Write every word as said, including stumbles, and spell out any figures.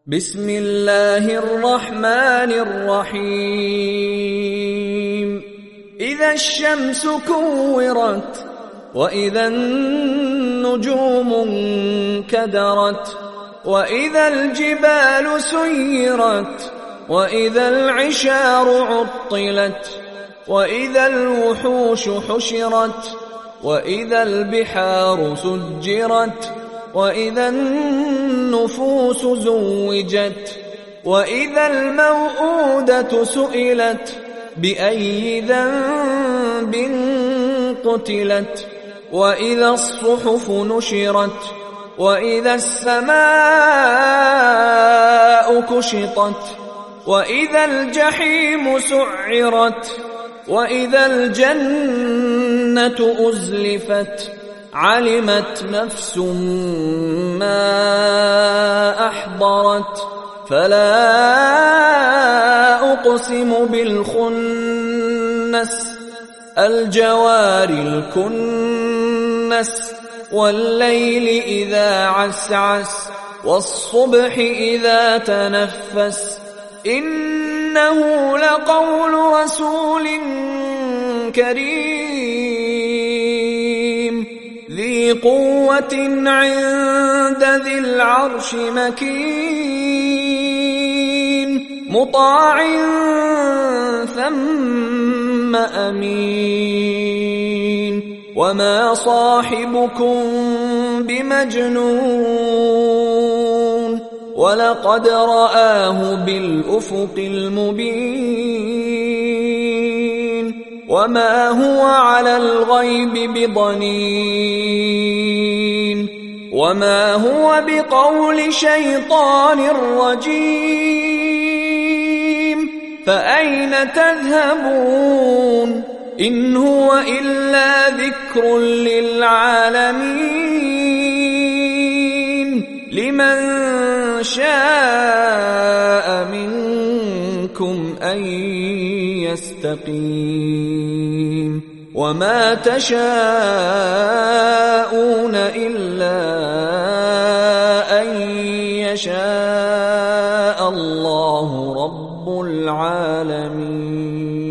بسم الله الرحمن الرحيم إذا الشمس كورت وإذا النجوم انكدرت وإذا الجبال سيرت وإذا العشار عطلت وإذا الوحوش حشرت وإذا البحار سجرت وإذا النفوس زوجت وإذا الموءودة سئلت بأي ذنب قتلت وإذا الصحف نشرت وإذا السماء كشطت وإذا الجحيم سعرت وإذا الجنة أزلفت علمت نفس ما أحضرت فلا أقسم بالخنس الجوار الكنس والليل إذا عسعس والصبح إذا تنفس إنه لقول رسول كريم ذي قوة عند ذي العرش مكين مطاع ثم أمين وما صاحبكم بمجنون ولقد رآه بالأفق المبين وما هو على الغيب بضنين وما هو بقول شيطان رجيم فأين تذهبون إن هو إلا ذكر للعالمين لمن شاء منكم أن يستقيم وما تشاءون إلا أن يشاء الله رب العالمين.